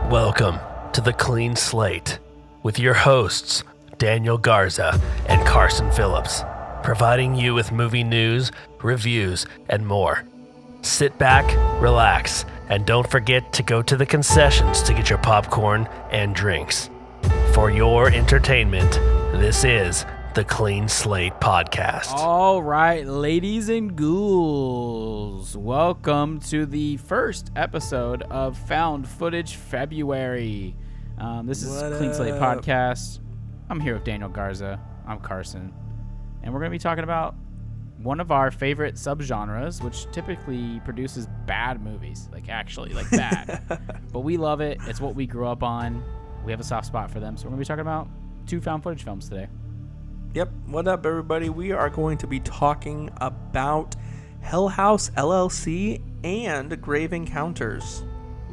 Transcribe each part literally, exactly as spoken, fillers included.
Welcome to The Clean Slate with your hosts, Daniel Garza and Carson Phillips, providing you with movie news, reviews, and more. Sit back, relax, and don't forget to go to the concessions to get your popcorn and drinks. For your entertainment, this is The Clean Slate Podcast. All right, ladies and ghouls, welcome to the first episode of Found Footage February. Um, this is What Clean Slate up? Podcast. I'm here with Daniel Garza. I'm Carson. And we're going to be talking about one of our favorite subgenres, which typically produces bad movies. Like, actually, like bad. But we love it. It's what we grew up on. We have a soft spot for them. So we're going to be talking about two found footage films today. Yep. What up, everybody? We are going to be talking about Hell House L L C and Grave Encounters.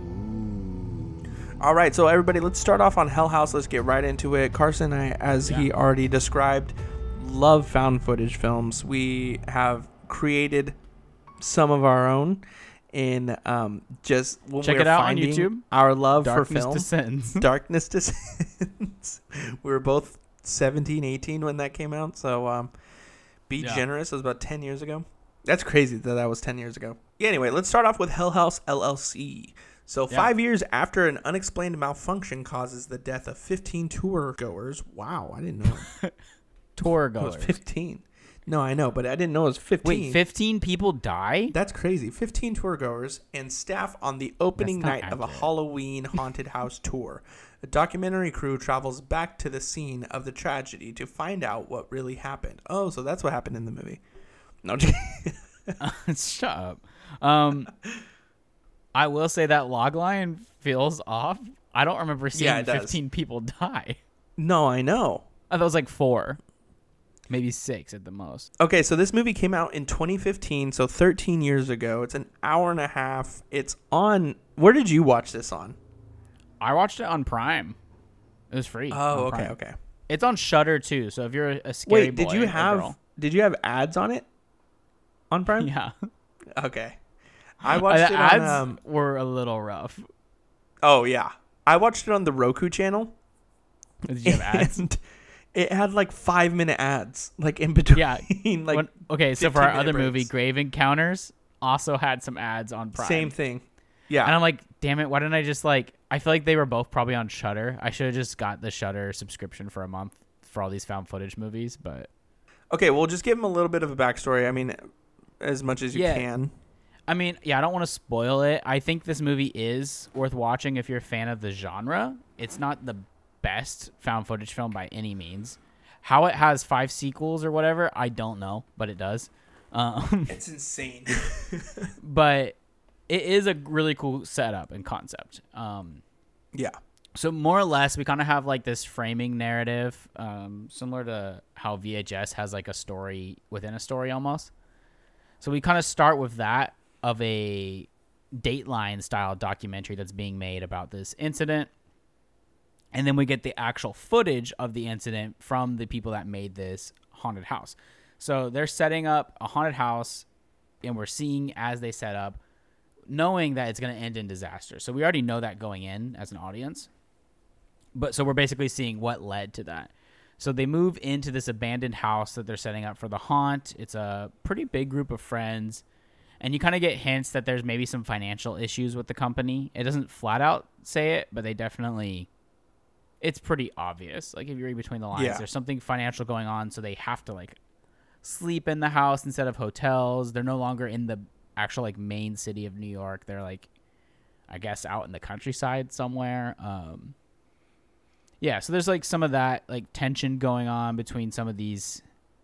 Ooh. All right, so everybody, let's start off on Hell House. Let's get right into it. Carson and I, as Yeah. he already described, love found footage films. We have created some of our own in um, just when Check we're it out on finding YouTube. our love Darkness for film. Descends. Darkness Descends. We were both seventeen, eighteen when that came out. So um, Be Yeah. Generous was about ten years ago. That's crazy that that was ten years ago. Yeah, anyway, let's start off with Hell House L L C. So Yeah. five years after an unexplained malfunction causes the death of fifteen tour goers. Wow, I didn't know Tour it was goers. fifteen. No, I know, but I didn't know it was fifteen. Wait, fifteen people die? That's crazy. fifteen tour goers and staff on the opening That's not night of a accurate. Halloween haunted house tour. A documentary crew travels back to the scene of the tragedy to find out what really happened. Oh, so that's what happened in the movie. No, just kidding. Shut up. Um, I will say that logline feels off. I don't remember seeing Yeah, it does. fifteen people die. No, I know. I thought it was like four, maybe six at the most. Okay, so this movie came out in twenty fifteen, so thirteen years ago. It's an hour and a half. It's on. Where did you watch this on? I watched it on Prime. It was free. Oh, on okay, Prime. okay. It's on Shudder too. So if you're a, a scary Wait, did boy you or have girl- did you have ads on it? On Prime? Yeah, Okay. I watched the it ads on um, were a little rough. Oh yeah. I watched it on the Roku channel. Did you have ads? And it had like five minute ads, like in between. Yeah. like When- okay, so for our fifteen minute other movie, breaks. Grave Encounters, also had some ads on Prime. Same thing. Yeah. And I'm like, damn it, why didn't I just like? I feel like they were both probably on Shudder. I should have just got the Shudder subscription for a month for all these found footage movies. But Okay, well, just give them a little bit of a backstory. I mean, as much as you Yeah. can. I mean, yeah, I don't want to spoil it. I think this movie is worth watching if you're a fan of the genre. It's not the best found footage film by any means. How it has five sequels or whatever, I don't know, but it does. Um, It's insane. but it is a really cool setup and concept. Um, Yeah. So more or less, we kind of have like this framing narrative, um, similar to how V H S has like a story within a story almost. So we kind of start with that of a Dateline style documentary that's being made about this incident. And then we get the actual footage of the incident from the people that made this haunted house. So they're setting up a haunted house, and we're seeing as they set up, knowing that it's going to end in disaster. So we already know that going in as an audience. But so we're basically seeing what led to that. So they move into this abandoned house that they're setting up for the haunt. It's a pretty big group of friends. And you kind of get hints that there's maybe some financial issues with the company. It doesn't flat out say it, but they definitely... It's pretty obvious. Like, if you read between the lines, Yeah. there's something financial going on, so they have to, like, sleep in the house instead of hotels. They're no longer in the actual, like, main city of New York. They're, like, I guess out in the countryside somewhere. Um, yeah, so there's, like, some of that, like, tension going on between some of these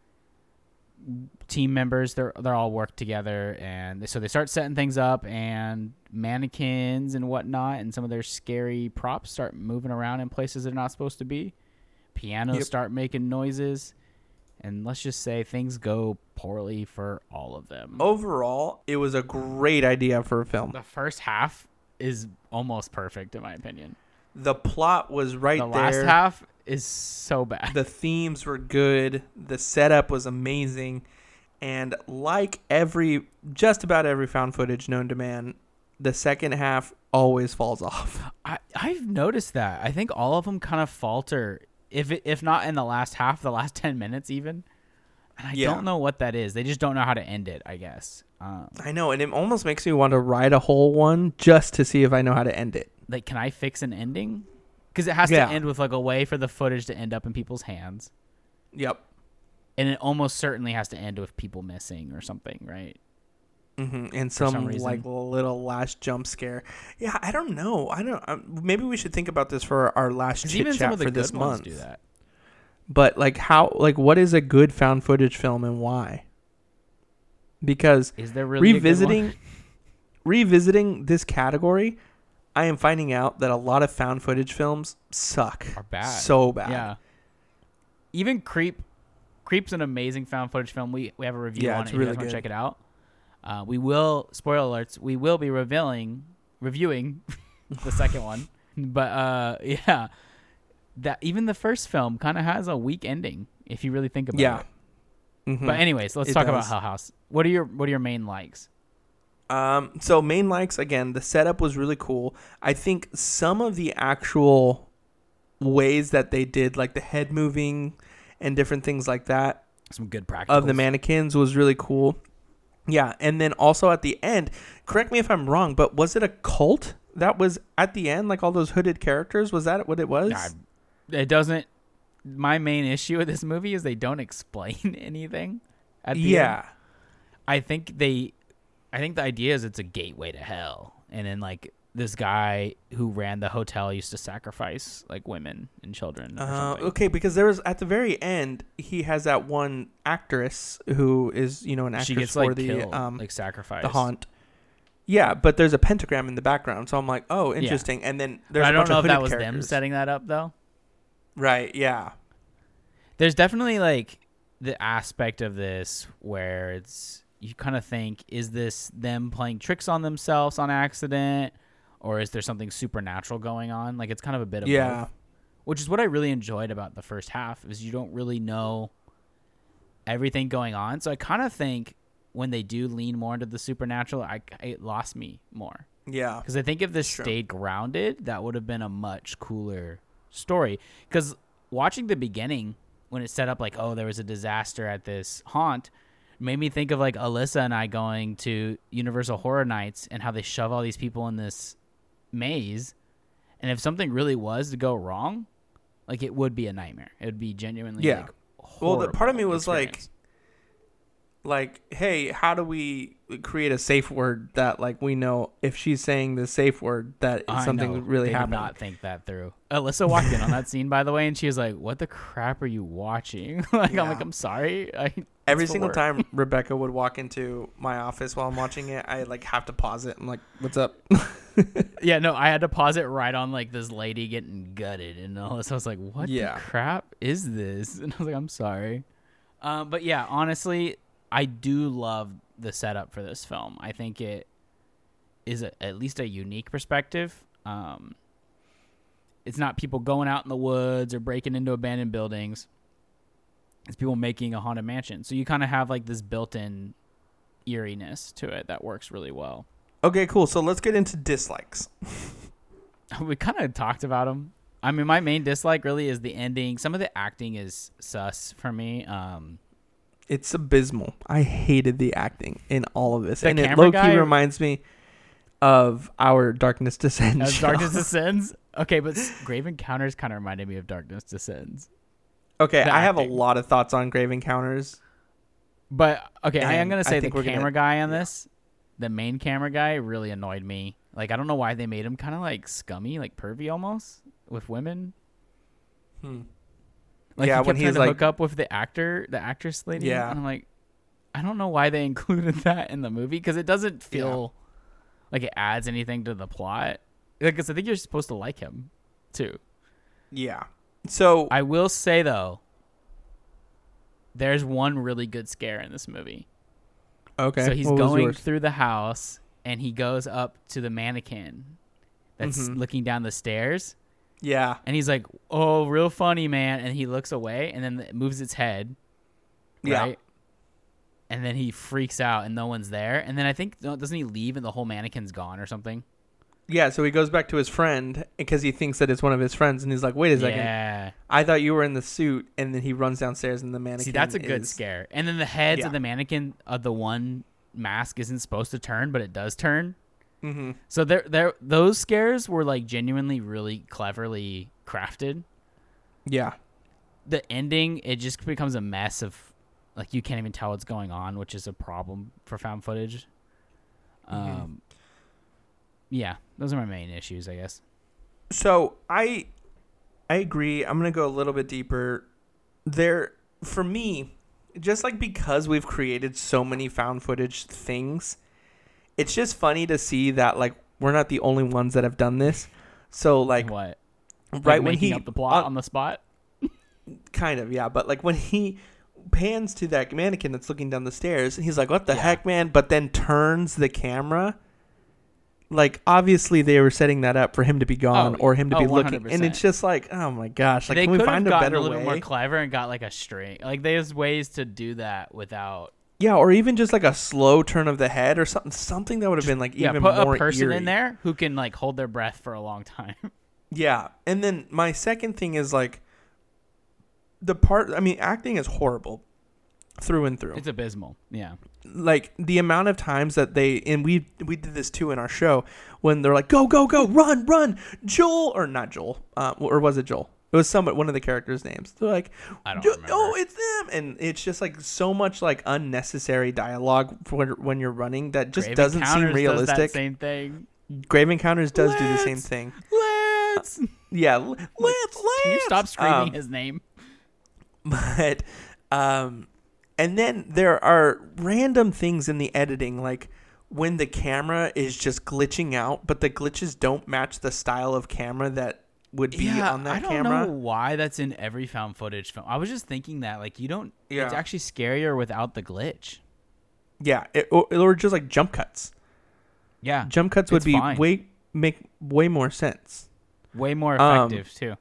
team members. They're they're all work together, and they, so they start setting things up, and mannequins and whatnot, and some of their scary props start moving around in places they're not supposed to be. Pianos Yep. start making noises, and let's just say things go poorly for all of them. Overall, it was a great idea for a film. The first half is almost perfect in my opinion. The plot was right The there. last half is so bad. The themes were good. The setup was amazing. And like every, just about every found footage known to man, the second half always falls off. I, I've noticed that. I think all of them kind of falter, if it, if not in the last half, the last ten minutes even. And I Yeah. don't know what that is. They just don't know how to end it, I guess. Um, I know, and it almost makes me want to write a whole one just to see if I know how to end it. like, can I fix an ending? Because it has Yeah. to end with like a way for the footage to end up in people's hands, Yep. and it almost certainly has to end with people missing or something, right? hmm And some, some reason. like little last jump scare. Yeah, I don't know. I don't. Um, maybe we should think about this for our last 'Cause chit even some chat of the for good this ones month. do that. But like, how? Like, what is a good found footage film and why? Because Is there really a good revisiting, one? revisiting this category, I am finding out that a lot of found footage films suck. Are bad. So bad. Yeah. Even Creep, Creep's an amazing found footage film. We we have a review Yeah, on it's it. If really you guys want good. to check it out. Uh, we will spoiler alerts. We will be revealing reviewing the second one, but uh, yeah, that even the first film kind of has a weak ending if you really think about Yeah. it. Mhm. But anyways, let's It talk does. about Hell House. What are your what are your main likes? Um, so main likes, again, the setup was really cool. I think some of the actual ways that they did, like the head moving and different things like that Some good practice of the mannequins was really cool. Yeah, and then also at the end, correct me if I'm wrong, but was it a cult that was at the end, like all those hooded characters? Was that what it was? It doesn't. My main issue with this movie is they don't explain anything. At the yeah. end. I think they, I think the idea is it's a gateway to hell, and then like this guy who ran the hotel used to sacrifice like women and children. Or Uh, something. okay, because there was at the very end, he has that one actress who is, you know, an actress She gets for like the killed, um like sacrificed. the haunt. Yeah, but there's a pentagram in the background, so I'm like, oh, interesting. And then But there's I a don't bunch know of if that hooded was them characters. setting that up though. Right? Yeah. There's definitely like the aspect of this where it's you kind of think, is this them playing tricks on themselves on accident, or is there something supernatural going on? Like it's kind of a bit of Yeah. both, which is what I really enjoyed about the first half is you don't really know everything going on. So I kind of think when they do lean more into the supernatural, I it lost me more. Yeah. Because I think if this Sure. stayed grounded, that would have been a much cooler story. Because watching the beginning, when it set up like, oh, there was a disaster at this haunt, made me think of like Alyssa and I going to Universal Horror Nights and how they shove all these people in this maze. And if something really was to go wrong, like it would be a nightmare. It would be genuinely Yeah. like Well, the part of me horrible was like, experience. like, hey, how do we create a safe word that, like, we know if she's saying the safe word that I something know. really they did happened? not think that through. Alyssa walked in on that scene, by the way, and she was like, "What the crap are you watching?" like, Yeah. I'm like, "I'm sorry." I, Every it's for single work. time Rebecca would walk into my office while I'm watching it, I like have to pause it. I'm like, "What's up?" Yeah, no, I had to pause it right on like this lady getting gutted, and Alyssa was like, "What Yeah. the crap is this?" And I was like, "I'm sorry." Um, but yeah, honestly, I do love the setup for this film. I think it is a, at least a unique perspective. Um, it's not people going out in the woods or breaking into abandoned buildings. It's people making a haunted mansion. So you kind of have like this built-in eeriness to it that works really well. Okay, cool. So let's get into dislikes. We kind of talked about them. I mean, my main dislike really is the ending. Some of the acting is sus for me. Um, It's abysmal. I hated the acting in all of this, The and it camera low key guy- reminds me of our Darkness Descends. as show. Darkness Descends. Okay, but Grave Encounters kind of reminded me of Darkness Descends. Okay, the I have a acting. lot of thoughts on Grave Encounters. But okay, I am And gonna I say the think we're camera gonna- guy on yeah. this, the main camera guy, really annoyed me. Like I don't know why they made him kind of like scummy, like pervy almost with women. Hmm. Like Yeah, he kept when trying he's to like- hook up with the actor, the actress lady. Yeah. And I'm like, I don't know why they included that in the movie because it doesn't feel like it adds anything to the plot. Because I think you're supposed to like him too. Yeah. So I will say though, there's one really good scare in this movie. okay. So he's what was going yours? through the house and he goes up to the mannequin that's Mhm. looking down the stairs. Yeah. And he's like, "Oh, real funny, man." And he looks away and then it moves its head. Yeah. Right? And then he freaks out and no one's there. And then I think, no, doesn't he leave and the whole mannequin's gone or something? Yeah, so he goes back to his friend because he thinks that it's one of his friends, and he's like, "Wait a second, Yeah. I thought you were in the suit." And then he runs downstairs, and the mannequin. See, that's a good is, scare. And then the heads Yeah. of the mannequin of the one mask isn't supposed to turn, but it does turn. Mm-hmm. So there, there, those scares were like genuinely really cleverly crafted. Yeah, The ending, it just becomes a mess of, like, you can't even tell what's going on, which is a problem for found footage. Um, Mm-hmm. yeah, those are my main issues, I guess. so I, I agree. I'm gonna go a little bit deeper. There, for me, just like because we've created so many found footage things, it's just funny to see that like we're not the only ones that have done this. So like What? right Like when making he up the plot on- on the spot. kind of, yeah, but like when he pans to that mannequin that's looking down the stairs, he's like, "What the Yeah. heck, man?" But then turns the camera. Like obviously they were setting that up for him to be gone Oh, or him to oh, be looking, one hundred percent. and it's just like, oh my gosh, like They can we could find have a gotten better a little way? bit more clever and got like a string. Like there's ways to do that without. Yeah, or even just like a slow turn of the head or something, something that would have been like Yeah, even put more a person eerie. in there who can like hold their breath for a long time. Yeah, and then my second thing is like the part. I mean, acting is horrible through and through. It's abysmal. Yeah. Like the amount of times that they and we we did this too in our show when they're like, "Go, go, go, run, run, Joel," or not Joel, uh, or was it Joel? It was somebody, one of the characters' names. They're like, I don't "Jo- remember. "Oh, it's them," and it's just like so much like unnecessary dialogue for when, when you're running that just Grave doesn't seem Encounters does that realistic. same thing. Grave Encounters does do the same Lance! thing. Lance. Yeah, L- Lance, Lance. Can you stop screaming Um, his name? But, um, and then there are random things in the editing, like when the camera is just glitching out, but the glitches don't match the style of camera that would be Yeah, on that I don't camera. know why that's in every found footage film. I was just thinking that, like, you don't. Yeah. It's actually scarier without the glitch. Yeah, it, or, or just like jump cuts. Yeah, Jump cuts would It's be fine. way make way more sense. way more Um, effective too.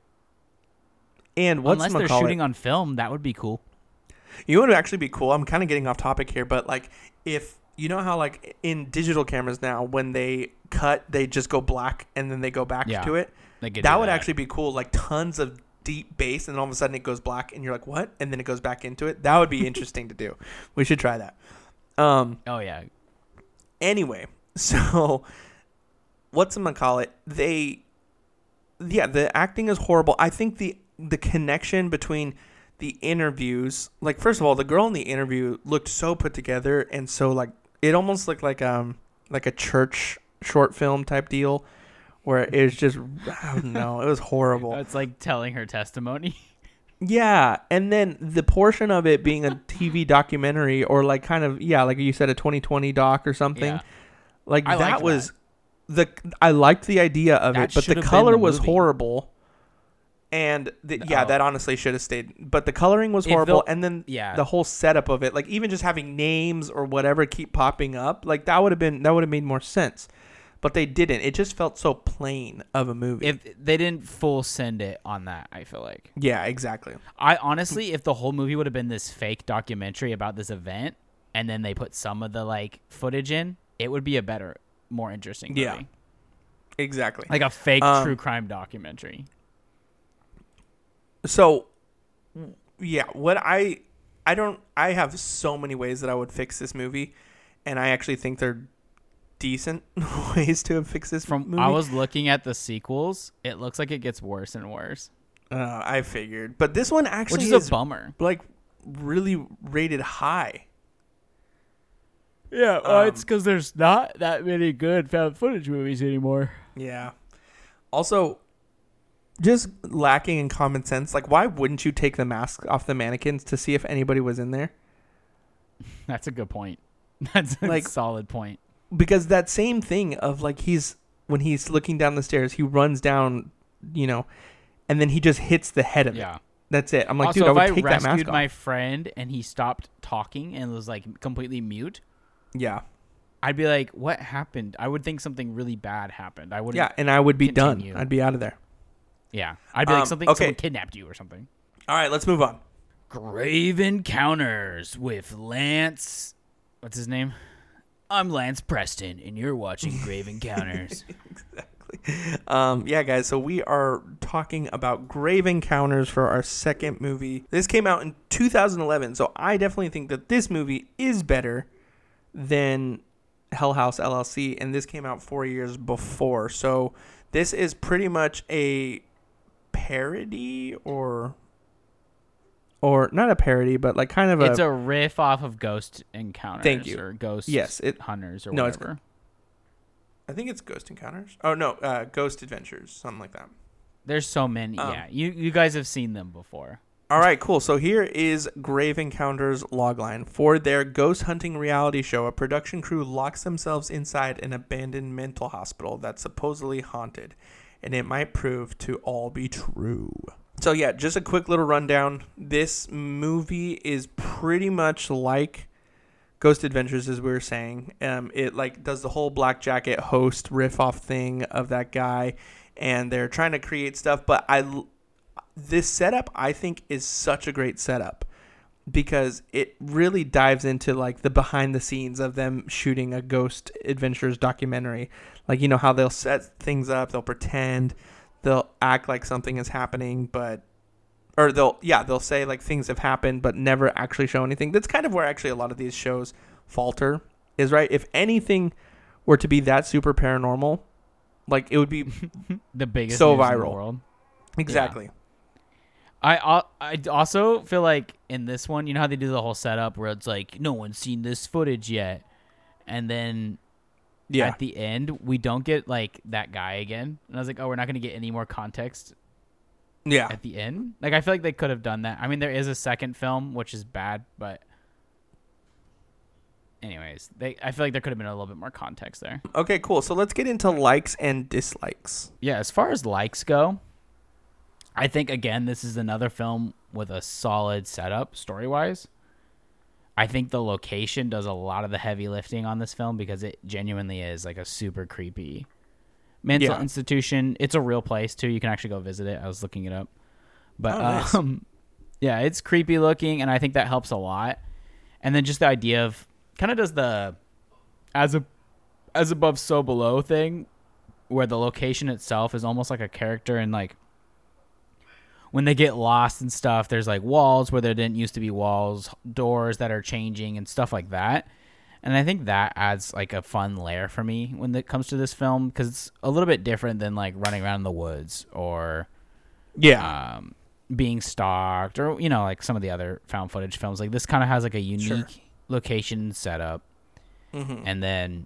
And what's Unless they're call shooting it? on film, that would be cool. You know what would actually be cool? I'm kind of getting off topic here, but like if you know how like in digital cameras now when they cut, they just go black and then they go back Yeah, to it. They could That do would actually be cool. Like tons of deep bass, and all of a sudden it goes black, and you're like, "What?" And then it goes back into it. That would be interesting to do. We should try that. Um. Oh yeah, Anyway, so what's I'm gonna call it? They, yeah, the acting is horrible. I think the the connection between the interviews, like first of all, the girl in the interview looked so put together, and so like it almost looked like um like a church short film type deal. Where it was just, I don't know, it was horrible. it's like telling her testimony. Yeah, and then the portion of it being a T V documentary or like kind of, yeah, like you said, a twenty twenty doc or something. Yeah. Like I that liked was, the I liked the idea of That it, but should the have been color the was movie. horrible. And the, yeah, Oh. that honestly should have stayed. But the coloring was If horrible, they'll- and then yeah. the whole setup of it, like even just having names or whatever keep popping up, like that would have been that would have made more sense. But they didn't. It just felt so plain of a movie. If they didn't full send it on that, I feel like. yeah, exactly. I honestly, if the whole movie would have been this fake documentary about this event, and then they put some of the like footage in, it would be a better, more interesting movie. Yeah. Exactly. Like a fake Um, true crime documentary. So, yeah, what I I don't I have so many ways that I would fix this movie, and I actually think they're decent ways to have fixed this From movie. I was looking at the sequels, it looks like it gets worse and worse, uh, I figured, but this one actually which is, is a bummer. like really rated high. Yeah, well, it's because there's not that many good found footage movies anymore. Yeah. Also, just lacking in common sense. Like, why wouldn't you take the mask off the mannequins to see if anybody was in there? That's a good point. That's a Like- solid point. Because that same thing of like he's when he's looking down the stairs, he runs down, you know, and then he just hits the head of it. Yeah. That's it. I'm like, Also, dude, I if would I take that mask rescued off. my friend and he stopped talking and was like completely mute, Yeah, I'd be like, "What happened?" I would think something really bad happened. I would. yeah, and I would be continue. done. I'd be out of there. Yeah. I'd be like Um, something. okay. Someone kidnapped you or something. All right, let's move on. Grave Encounters with Lance. What's his name? I'm Lance Preston, and you're watching Grave Encounters. exactly. Um, yeah, guys. So we are talking about Grave Encounters for our second movie. This came out in two thousand eleven, so I definitely think that this movie is better than Hell House L L C, and this came out four years before. So this is pretty much a parody, or or not a parody, but like kind of a. It's a riff off of Ghost Encounters. Thank you. Or Ghost yes, it, Hunters or no, whatever. It's, I think it's Ghost Encounters. Oh no, uh, Ghost Adventures, something like that. There's so many. Um, yeah, you you guys have seen them before. All right, cool. So here is Grave Encounters logline. For their ghost hunting reality show, a production crew locks themselves inside an abandoned mental hospital that's supposedly haunted, and it might prove to all be true. So yeah, just a quick little rundown. This movie is pretty much like Ghost Adventures, as we were saying. Um, it like does the whole Black Jacket host riff off thing of that guy, and they're trying to create stuff. But I, this setup I think is such a great setup because it really dives into like the behind the scenes of them shooting a Ghost Adventures documentary. Like, you know how they'll set things up, they'll pretend, they'll act like something is happening, but or they'll yeah they'll say like things have happened but never actually show anything. That's kind of where actually a lot of these shows falter, is right. If anything were to be that super paranormal, like it would be the biggest so news viral in the world. Exactly. Yeah. I I also feel like in this one, you know how they do the whole setup where it's like no one's seen this footage yet, and then Yeah. at the end we don't get like that guy again, and I was like, oh, we're not going to get any more context. Yeah. At the end, like I feel like they could have done that. I mean, there is a second film which is bad, but anyways, they I feel like there could have been a little bit more context there. Okay, cool. So let's get into likes and dislikes. Yeah, as far as likes go, I think again this is another film with a solid setup story-wise. I think the location does a lot of the heavy lifting on this film because it genuinely is like a super creepy mental Yeah. institution. It's a real place too. You can actually go visit it. I was looking it up. But Oh, nice. um yeah, it's creepy looking, and I think that helps a lot. And then just the idea of kind of does the as a as above so below thing where the location itself is almost like a character, and like when they get lost and stuff, there's like walls where there didn't used to be walls, doors that are changing and stuff like that. And I think that adds like a fun layer for me when it comes to this film because it's a little bit different than like running around in the woods or Yeah. um, being stalked or, you know, like some of the other found footage films. Like this kind of has like a unique Sure. location setup. Mm-hmm. And then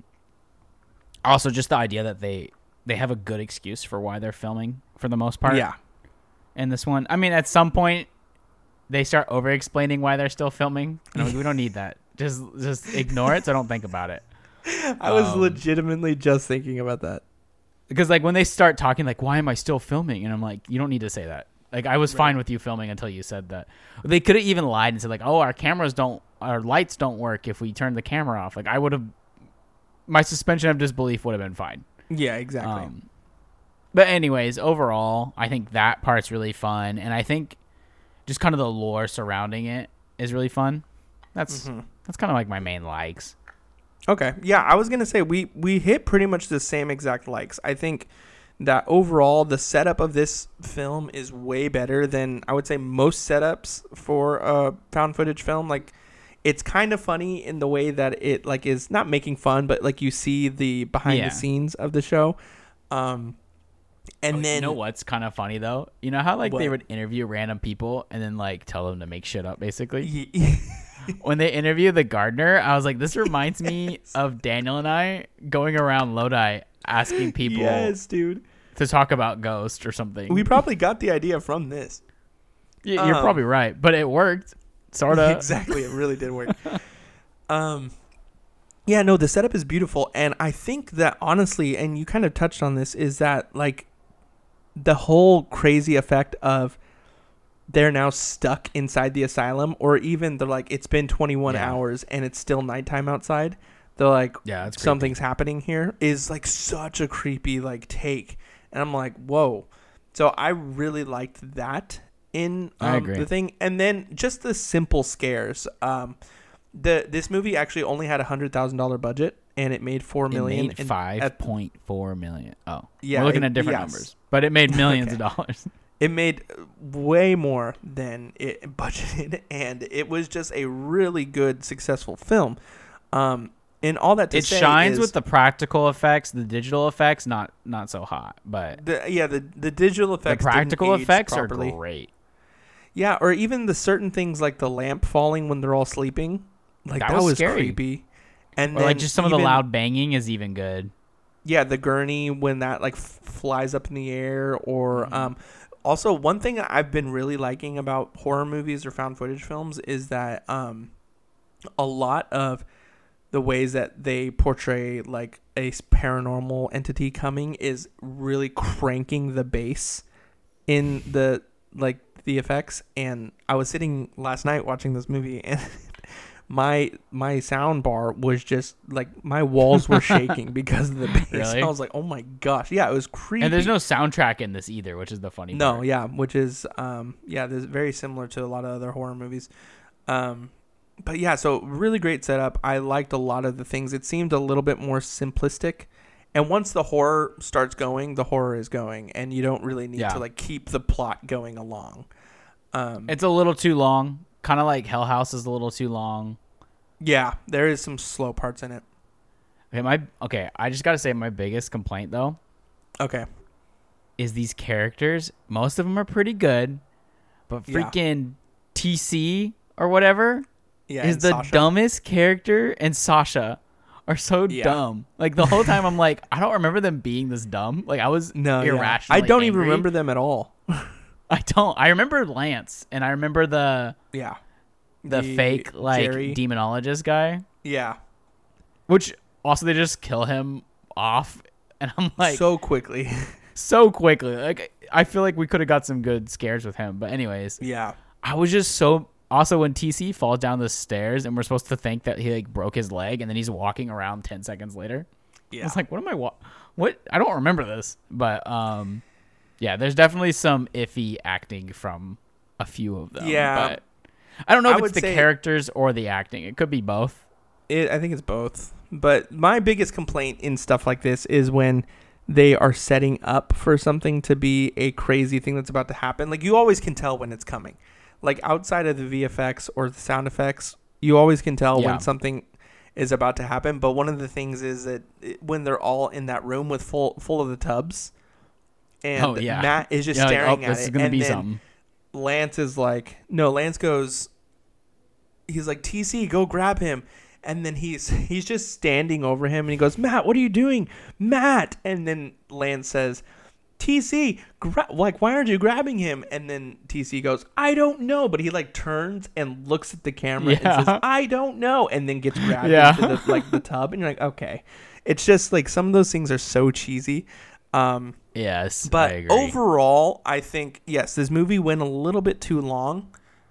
also just the idea that they, they have a good excuse for why they're filming for the most part. Yeah. In this one, I mean, at some point, they start over-explaining why they're still filming. And I'm like, we don't need that. Just, just ignore it. So don't think about it. I was Um, legitimately just thinking about that. Because like when they start talking, like, why am I still filming? And I'm like, you don't need to say that. Like, I was Right. fine with you filming until you said that. They could have even lied and said like, oh, our cameras don't, our lights don't work if we turn the camera off. Like, I would have, my suspension of disbelief would have been fine. Yeah, exactly. Um, but anyways, overall, I think that part's really fun, and I think just kind of the lore surrounding it is really fun. That's Mhm. that's kind of like my main likes. Okay. Yeah, I was going to say we we hit pretty much the same exact likes. I think that overall the setup of this film is way better than I would say most setups for a found footage film. Like it's kind of funny in the way that it like is not making fun, but like you see the behind Yeah. the scenes of the show. Um and Oh, then you know what's kind of funny though? You know how like they What? would interview random people and then like tell them to make shit up basically? y- When they interview the gardener, I was like, this reminds me of Daniel and I going around Lodi asking people yes, dude. to talk about Ghost or something. We probably got the idea from this. Y- You're um, probably right, but it worked. Sort of. Exactly, it really did work. um, yeah, no, the setup is beautiful, and I think that honestly, and you kind of touched on this, is that like the whole crazy effect of they're now stuck inside the asylum, or even they're like it's been twenty-one Yeah. hours and it's still nighttime outside. They're like, Yeah, that's creepy. something's happening here. Is like such a creepy like take, and I'm like, whoa. So I really liked that in um, I agree. the thing, and then just the simple scares. Um, the this movie actually only had a hundred thousand dollar budget, and it made four It million. made and five at- point four million. Oh, Yeah, we're looking it- at different yes. numbers, but it made millions Okay. of dollars. It made way more than it budgeted, and it was just a really good, successful film. Um, and all that to It say shines is with the practical effects, the digital effects, not not so hot, but the yeah the the digital the effects. didn't practical age effects properly. are great. Yeah, or even the certain things like the lamp falling when they're all sleeping, like That that, was was, scary. creepy. And Or then like just some of the even- loud banging is even good. Yeah, the gurney when that like f- flies up in the air, or Mm-hmm. um, also one thing I've been really liking about horror movies or found footage films is that um, a lot of the ways that they portray like a s- paranormal entity coming is really cranking the bass in the like the effects. And I was sitting last night watching this movie, and my my sound bar was just like my walls were shaking because of the bass. Really? I was like, oh my gosh, yeah, it was creepy. And there's no soundtrack in this either, which is the funny no, part. yeah, which is um yeah, this is very similar to a lot of other horror movies. Um but yeah, so really great setup. I liked a lot of the things. It seemed a little bit more simplistic. And once the horror starts going, the horror is going, and you don't really need Yeah. to like keep the plot going along. Um It's a little too long. Kind of like Hell House is a little too long. yeah, there is some slow parts in it. Okay, my okay, I just got to say my biggest complaint though Okay. is these characters. Most of them are pretty good, but Yeah. freaking T C or whatever Yeah, is and the Sasha. dumbest character, and Sasha are so Yeah. dumb. Like the whole time I'm like, I don't remember them being this dumb. Like I was No, yeah. irrationally I don't even angry. remember them at all. I don't. I remember Lance, and I remember the Yeah. the, fake like Jerry. demonologist guy, Yeah. which also they just kill him off, and I'm like so, so quickly. quickly. Like I feel like we could have got some good scares with him, but anyways, Yeah. I was just so. Also, when T C falls down the stairs, and we're supposed to think that he like broke his leg, and then he's walking around ten seconds later. Yeah. It's like, what am I? Wa- what? I don't remember this, but um, yeah, there's definitely some iffy acting from a few of them. Yeah. but I don't know I if it's would the say- characters or the acting. It could be both. It, I think it's both. But my biggest complaint in stuff like this is when they are setting up for something to be a crazy thing that's about to happen. Like, you always can tell when it's coming. Like, outside of the V F X or the sound effects, you always can tell Yeah. when something is about to happen. But one of the things is that it, when they're all in that room with full full of the tubs, and Oh, yeah. Matt is just Yeah, like, staring oh, at this it, is gonna and be then something. Lance is like, no, Lance goes, he's like, T C, go grab him. And then he's he's just standing over him, and he goes, Matt, what are you doing? Matt. And then Lance says, T C, gra- like, why aren't you grabbing him? And then T C goes, I don't know. But he like turns and looks at the camera Yeah. and says, I don't know. And then gets grabbed Yeah. into the, like the tub. And you're like, okay. It's just like some of those things are so cheesy. Um, Yes, but I agree. overall, I think, yes, this movie went a little bit too long.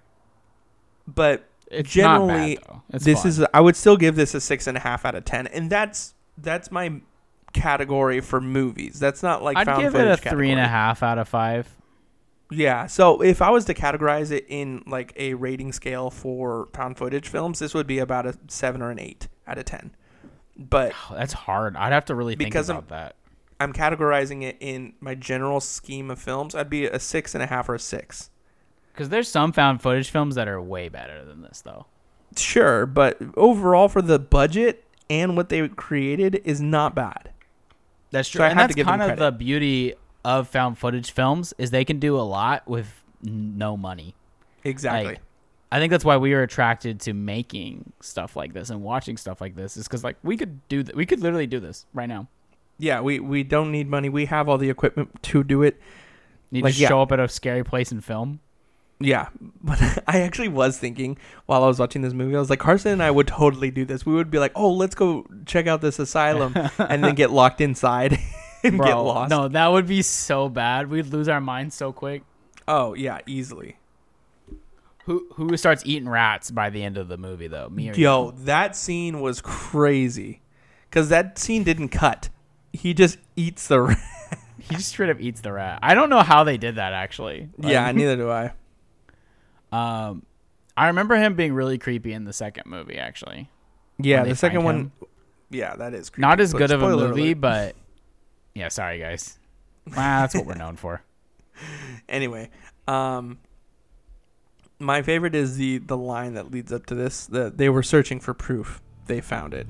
But it's generally, not bad, though. It's this fun. is, I would still give this a six and a half out of ten. And that's that's my category for movies. That's not like I'd found give it a footage three and a category. half out of five. Yeah. So if I was to categorize it in like a rating scale for found footage films, this would be about a seven or an eight out of ten. But Oh, that's hard. I'd have to really think Because about I'm- that. I'm categorizing it in my general scheme of films. I'd be a six and a half or a six. Because there's some found footage films that are way better than this, though. Sure, but overall for the budget and what they created is not bad. That's true. So I and have to that's give them kind of credit. the beauty of found footage films is they can do a lot with n- no money. Exactly. Like, I think that's why we were attracted to making stuff like this and watching stuff like this is because like we could do th- we could literally do this right now. Yeah, we, we don't need money. We have all the equipment to do it. You Like, just yeah. show up at a scary place and film. Yeah, but I actually was thinking while I was watching this movie, I was like, Carson and I would totally do this. We would be like, oh, let's go check out this asylum and then get locked inside and Bro, get lost. no, that would be so bad. We'd lose our minds so quick. Oh, yeah, easily. Who who starts eating rats by the end of the movie though? Me or Yo, you? that scene was crazy because that scene didn't cut. He just eats the rat. He just straight up eats the rat. I don't know how they did that actually. Like, Yeah, neither do I. Um, I remember him being really creepy in the second movie actually. Yeah, when they the second find one, him. Yeah, that is creepy. Not as But good of a spoiler movie, alert. but yeah, sorry guys. Well, that's what we're known for. Anyway, um, my favorite is the the line that leads up to this. That they were searching for proof. They found it.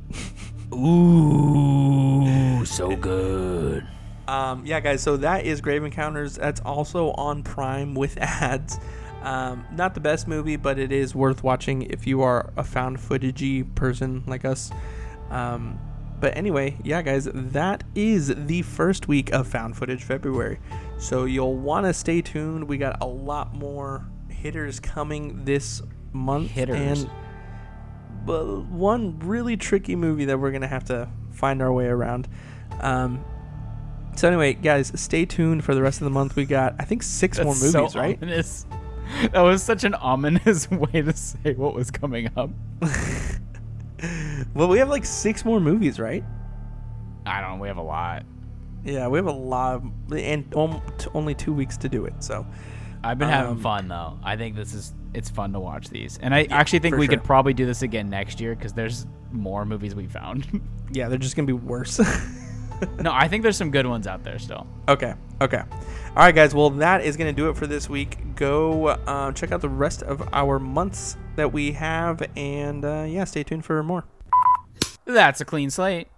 Ooh, so good. Um, yeah, guys. So that is Grave Encounters. That's also on Prime with ads. Um, not the best movie, but it is worth watching if you are a found footagey person like us. Um, but anyway, yeah, guys, that is the first week of Found Footage February. So you'll want to stay tuned. We got a lot more hitters coming this month. Hitters. And but one really tricky movie that we're going to have to find our way around. Um, so anyway, guys, stay tuned for the rest of the month. We got, I think, six That's more movies, so right? Ominous. That was such an ominous way to say what was coming up. Well, we have like six more movies, right? I don't know. We have a lot. Yeah, we have a lot of, and om- t- only two weeks to do it. So I've been having Um, fun though. I think this is it's fun to watch these, and I actually think for we sure. could probably do this again next year because there's more movies we found. yeah, they're just gonna be worse. No, I think there's some good ones out there still. Okay. Okay. All right, guys. Well, that is going to do it for this week. Go uh, check out the rest of our months that we have. And uh, yeah, stay tuned for more. That's a clean slate.